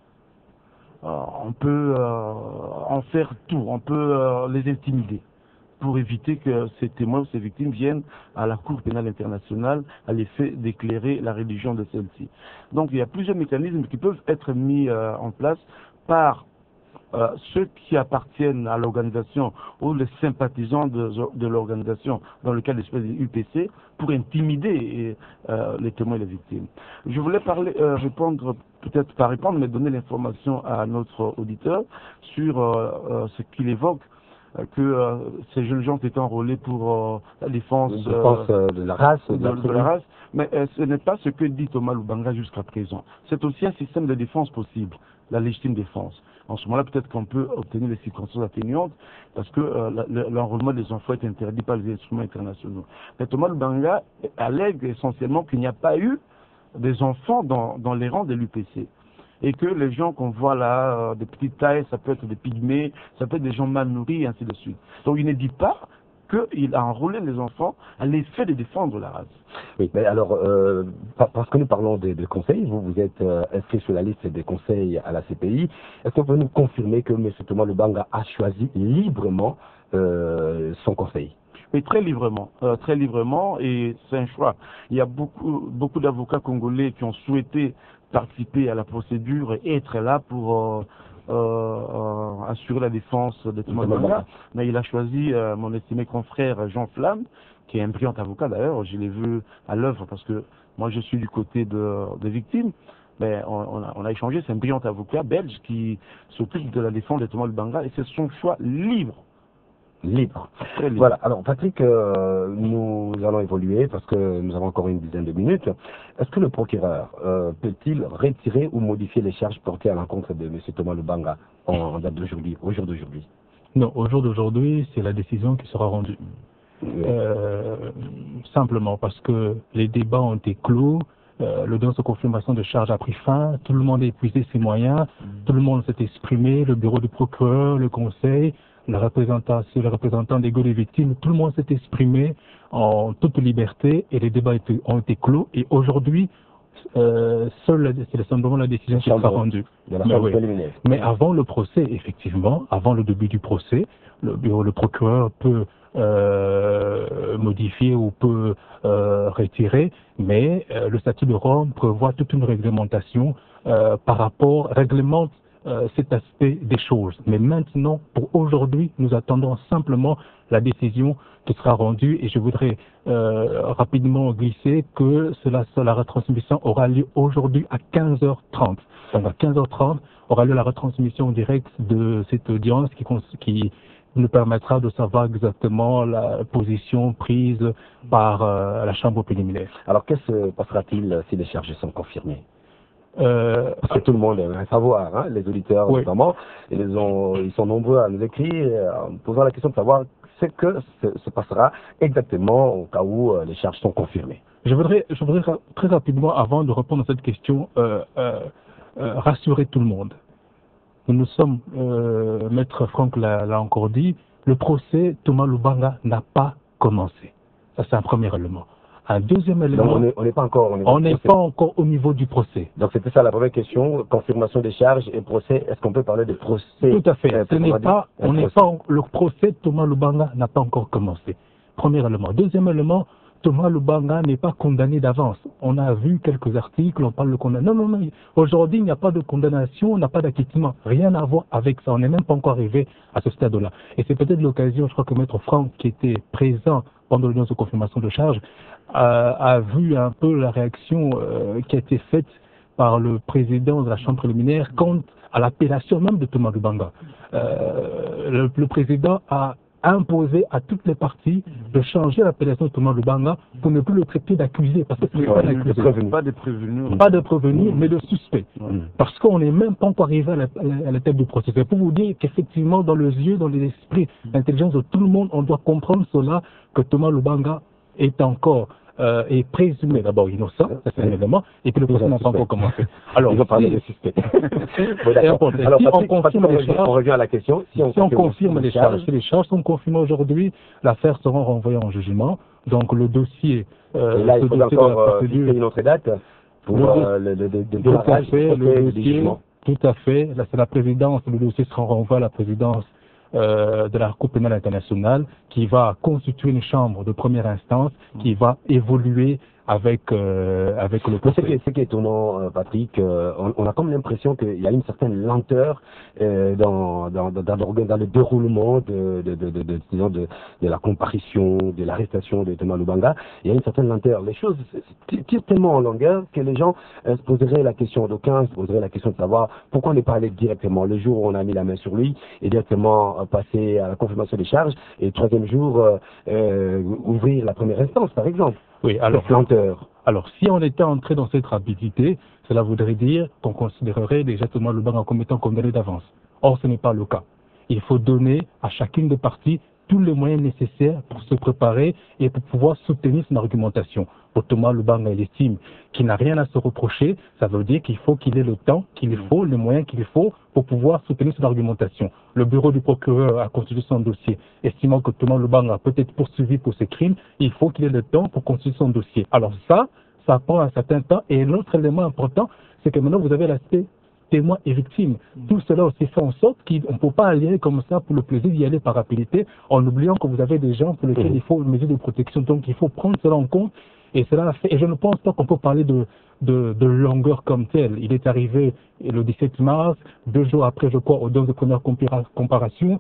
On peut en faire tout, on peut les intimider pour éviter que ces témoins ou ces victimes viennent à la Cour pénale internationale à l'effet d'éclairer la religion de celle-ci. Donc il y a plusieurs mécanismes qui peuvent être mis en place par ceux qui appartiennent à l'organisation ou les sympathisants de l'organisation, dans le cas de l'espèce de UPC, pour intimider les témoins et les victimes. Je voulais répondre, peut-être pas répondre, mais donner l'information à notre auditeur sur ce qu'il évoque, que ces jeunes gens étaient enrôlés pour la défense de la race. De la race. Mais ce n'est pas ce que dit Thomas Lubanga jusqu'à présent. C'est aussi un système de défense possible, la légitime défense. En ce moment-là, peut-être qu'on peut obtenir les circonstances atténuantes parce que l'enrôlement des enfants est interdit par les instruments internationaux. Mais Thomas Lubanga allègue essentiellement qu'il n'y a pas eu des enfants dans les rangs de l'UPC. Et que les gens qu'on voit là, des petites tailles, ça peut être des pygmées, ça peut être des gens mal nourris, et ainsi de suite. Donc il ne dit pas qu'il a enrôlé les enfants à l'effet de défendre la race. Oui, mais alors, parce que nous parlons des conseils, vous êtes inscrit sur la liste des conseils à la CPI, est-ce que vous pouvez nous confirmer que M. Thomas Lubanga a choisi librement son conseil? Oui, très librement, et c'est un choix. Il y a beaucoup d'avocats congolais qui ont souhaité participer à la procédure et être là pour assurer la défense de Thomas Lubanga, mais il a choisi mon estimé confrère Jean Flamme, qui est un brillant avocat d'ailleurs, je l'ai vu à l'œuvre parce que moi je suis du côté des victimes, mais on a échangé, c'est un brillant avocat belge qui s'occupe de la défense de Thomas Lubanga et c'est son choix libre. Libre. Voilà, alors Patrick, nous allons évoluer parce que nous avons encore une dizaine de minutes. Est-ce que le procureur peut-il retirer ou modifier les charges portées à l'encontre de M. Thomas Lubanga en date d'aujourd'hui, au jour d'aujourd'hui? Non, au jour d'aujourd'hui, c'est la décision qui sera rendue. Oui. Simplement parce que les débats ont été clos, l'audience de confirmation de charges a pris fin, tout le monde a épuisé ses moyens, tout le monde s'est exprimé, le bureau du procureur, le conseil, le représentant des des victimes, tout le monde s'est exprimé en toute liberté et les débats ont été clos. Et aujourd'hui, c'est simplement la décision qui sera rendue. Mais avant le procès, effectivement, avant le début du procès, le procureur peut modifier ou peut retirer, mais le statut de Rome prévoit toute une réglementation réglemente cet aspect des choses. Mais maintenant, pour aujourd'hui, nous attendons simplement la décision qui sera rendue et je voudrais rapidement glisser que la retransmission aura lieu aujourd'hui à 15h30. Donc à 15h30 aura lieu la retransmission directe de cette audience qui nous permettra de savoir exactement la position prise par la chambre préliminaire. Alors qu'est-ce que passera-t-il si les charges sont confirmées? Parce que tout le monde va savoir, hein, les auditeurs notamment, ils sont nombreux à nous écrire en posant la question de savoir ce que se passera exactement au cas où les charges sont confirmées. Je voudrais très rapidement, avant de répondre à cette question, rassurer tout le monde. Nous sommes, Maître Franck l'a encore dit, le procès Thomas Lubanga n'a pas commencé. Ça c'est un premier élément. Un deuxième élément, donc on n'est pas encore au niveau du procès. Donc c'était ça la première question, confirmation des charges et procès. Est-ce qu'on peut parler de procès? Tout à fait. Le procès Thomas Lubanga n'a pas encore commencé. Premier élément. Deuxième élément, Thomas Lubanga n'est pas condamné d'avance. On a vu quelques articles, on parle de condamnation. Non. Aujourd'hui, il n'y a pas de condamnation, on n'a pas d'acquittement. Rien à voir avec ça. On n'est même pas encore arrivé à ce stade-là. Et c'est peut-être l'occasion, je crois que Maître Franck, qui était présent pendant l'audience de confirmation de charges, a vu un peu la réaction qui a été faite par le président de la chambre préliminaire quant à l'appellation même de Thomas Lubanga. Le président a imposé à toutes les parties de changer l'appellation de Thomas Lubanga pour ne plus le traiter d'accusé, parce que ce n'est pas d'accusé. Pas de prévenu, mais de suspect. Parce qu'on n'est même pas encore arrivé à la tête du procès. C'est pour vous dire qu'effectivement, dans les yeux, dans les esprits, l'intelligence de tout le monde, on doit comprendre cela, que Thomas Lubanga est encore est présumé d'abord innocent, ça c'est un élément, et puis le procès n'a pas encore commencé. Alors, il va parler de suspect. Alors, si on confirme les charges, on revient à la question. Si on confirme les charges, si les charges sont confirmées aujourd'hui, l'affaire sera renvoyée en jugement. Donc le dossier, et là, il faut encore fixer une autre date pour le tout à fait. Là, c'est la présidence, le dossier sera renvoyé à la présidence de la Cour pénale internationale qui va constituer une chambre de première instance qui va évoluer avec le procès. Ce qui est étonnant, Patrick, on a comme l'impression qu'il y a une certaine lenteur dans le déroulement de la comparution, de l'arrestation de Thomas Lubanga. Il y a une certaine lenteur. Les choses tirent tellement en longueur que les gens se poseraient la question, d'aucuns se poseraient la question de savoir pourquoi on n'est pas allé directement le jour où on a mis la main sur lui et directement passer à la confirmation des charges et le troisième jour ouvrir la première instance, par exemple. Oui, alors si on était entré dans cette rapidité, cela voudrait dire qu'on considérerait déjà Thomas Lubanga comme étant condamné d'avance. Or, ce n'est pas le cas. Il faut donner à chacune des parties tous les moyens nécessaires pour se préparer et pour pouvoir soutenir son argumentation. Pour Thomas Lubanga, il estime qu'il n'a rien à se reprocher. Ça veut dire qu'il faut qu'il ait le temps qu'il faut, les moyens qu'il faut pour pouvoir soutenir son argumentation. Le bureau du procureur a constitué son dossier, estimant que Thomas Lubanga peut être poursuivi pour ses crimes. Il faut qu'il ait le temps pour constituer son dossier. Alors ça prend un certain temps. Et l'autre élément important, c'est que maintenant vous avez l'aspect témoins et victimes. Tout cela aussi fait en sorte qu'on ne peut pas aller comme ça pour le plaisir d'y aller par rapidité, en oubliant que vous avez des gens pour lesquels il faut une mesure de protection. Donc il faut prendre cela en compte. Et cela fait, et je ne pense pas qu'on peut parler de longueur comme telle. Il est arrivé le 17 mars, 2 jours après, je crois, audience de première comparution.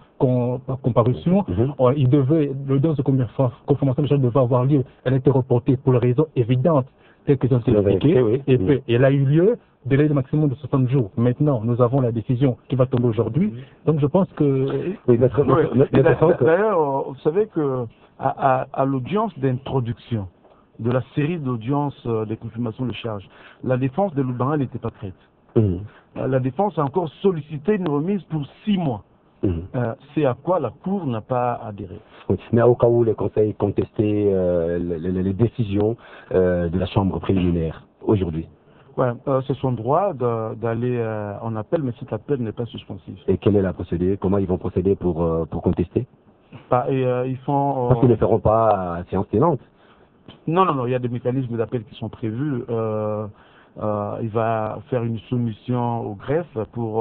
L'audience de confirmation devait avoir lieu. Elle a été reportée pour les raisons évidentes, telles qu'elles ont été expliquées. Et puis, elle a eu lieu, délai de maximum de 60 jours. Maintenant, nous avons la décision qui va tomber aujourd'hui. Donc, je pense que... D'ailleurs, vous savez que à l'audience d'introduction de la série d'audiences des confirmations de charges, la défense de Lubanga n'était pas prête. La défense a encore sollicité une remise pour 6 mois. C'est à quoi la Cour n'a pas adhéré. Oui. Mais au cas où les conseils contestaient les décisions de la Chambre préliminaire aujourd'hui. Ouais, c'est son droit d'aller en appel, mais cet appel n'est pas suspensif. Et quelle est la procédure? Comment ils vont procéder pour contester? Ils font... Parce qu'ils ne feront pas à séance tenante. Non, il y a des mécanismes d'appel qui sont prévus. Il va faire une soumission au greffe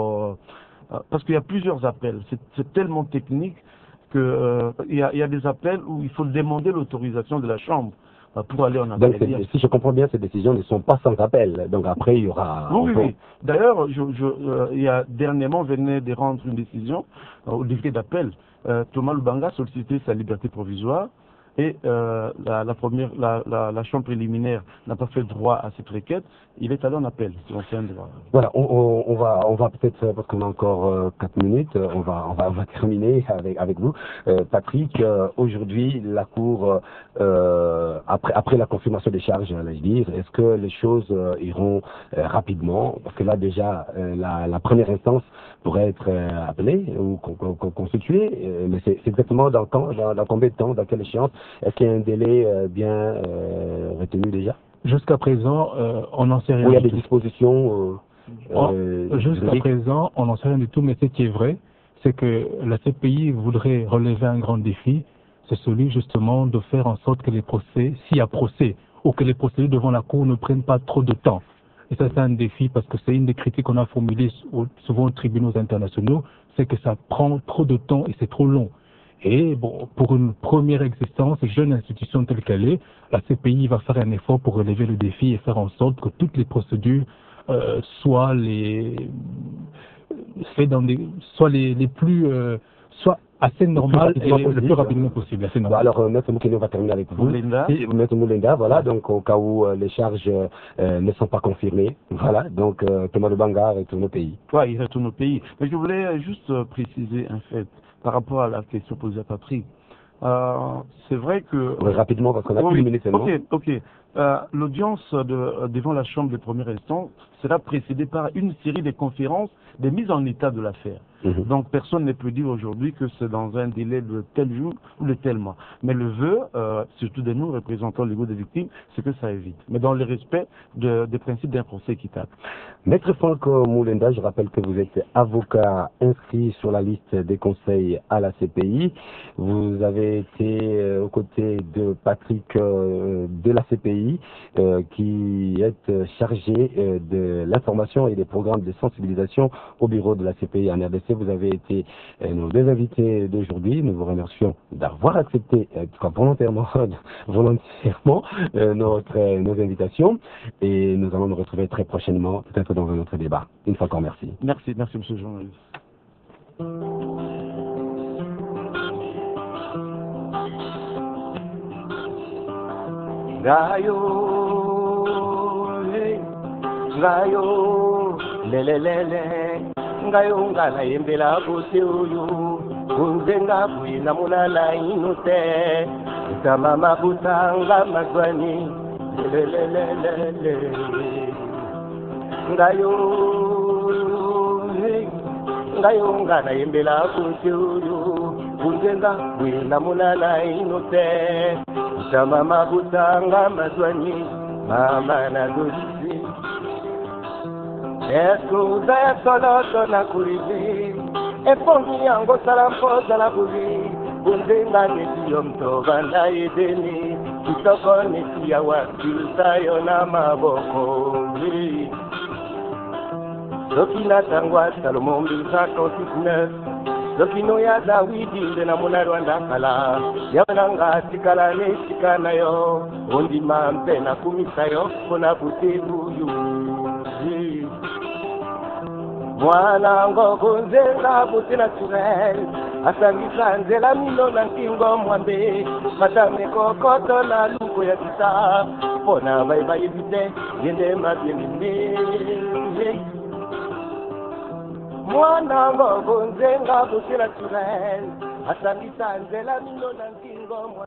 parce qu'il y a plusieurs appels. C'est tellement technique qu'il y a des appels où il faut demander l'autorisation de la Chambre pour aller en appel. Donc, si je comprends bien, ces décisions ne sont pas sans appel. Donc après, il y aura... Oui. D'ailleurs, il y a dernièrement venait de rendre une décision au décret d'appel. Thomas Lubanga sollicitait sa liberté provisoire. Et la chambre préliminaire n'a pas fait droit à cette requête, il est allé en appel. C'est un droit. Voilà, on va peut-être, parce qu'on a encore 4 minutes, on va terminer avec vous. Patrick, aujourd'hui, la Cour, après la confirmation des charges, j'allais dire, est-ce que les choses iront rapidement? Parce que là, déjà, la première instance pourrait être appelée ou constituée, mais c'est exactement dans combien de temps, dans quelle échéance? Est-ce qu'il y a un délai bien retenu déjà? Jusqu'à présent, on n'en sait rien. Il y a des dispositions jusqu'à présent, on n'en sait rien du tout, mais ce qui est vrai, c'est que la CPI voudrait relever un grand défi, c'est celui justement de faire en sorte que les procès, s'il y a procès, ou que les procédures devant la Cour ne prennent pas trop de temps. Et ça, c'est un défi parce que c'est une des critiques qu'on a formulées souvent aux tribunaux internationaux, c'est que ça prend trop de temps et c'est trop long. Et bon, pour une première existence, jeune institution telle qu'elle est, la CPI va faire un effort pour relever le défi et faire en sorte que toutes les procédures soient assez normales et le plus rapidement possible. Assez normal. Alors, Maître Moukene, on va terminer avec vous. Maître Moulinda, voilà, donc au cas où les charges ne sont pas confirmées, voilà, donc Thomas Lubanga retourne au pays. Oui, il retourne au pays. Mais je voulais juste préciser un fait. Par rapport à la question posée à Patrick, c'est vrai que... Oui, rapidement, parce qu'on a une minute seulement. Ok. l'audience devant la Chambre de première instance sera précédée par une série de conférences de mise en état de l'affaire. Donc personne ne peut dire aujourd'hui que c'est dans un délai de tel jour ou de tel mois. Mais le vœu, surtout de nous, représentants légaux des victimes, c'est que ça aille vite. Mais dans le respect des principes d'un procès équitable. Maître Franck Moulenda, je rappelle que vous êtes avocat inscrit sur la liste des conseils à la CPI. Vous avez été aux côtés de Patrick de la CPI, qui est chargé de l'information et des programmes de sensibilisation au bureau de la CPI en RDC. Vous avez été nos deux invités d'aujourd'hui. Nous vous remercions d'avoir accepté, volontairement, nos invitations. Et nous allons nous retrouver très prochainement, peut-être dans un autre débat. Une fois encore, merci. Merci, monsieur le journaliste. Ngayo, lelelele, ngayo ngala yembela bose uyu, unzenga buina mulala inute, kama butanga mazwani, lelelelele, ngayo ngala yembela bose uyu, unzenga buina mulala inute, kama butanga mazwani, mama na dosi. Escusa e solo na kurizi e fongi yango salampoza la buli bundenga netiyo mtoba na edeni kitoko netiya wakiltayo na maboko soki natangwa Salomon 1969 soki no ya Dawidi nde na mona Rwanda kala yabananga tikala nesika na yo ondima mpe na kumisa yo mpona butebuyu mwana ngoko nzenga buti naturel asangisa nzela mino na nkingo mwambe matame kokoto na luko ya kisa mpona bayebite yende mabiemine mwana ngoko nzenga buti naturel asangisa nzela mino na nkingo mwambe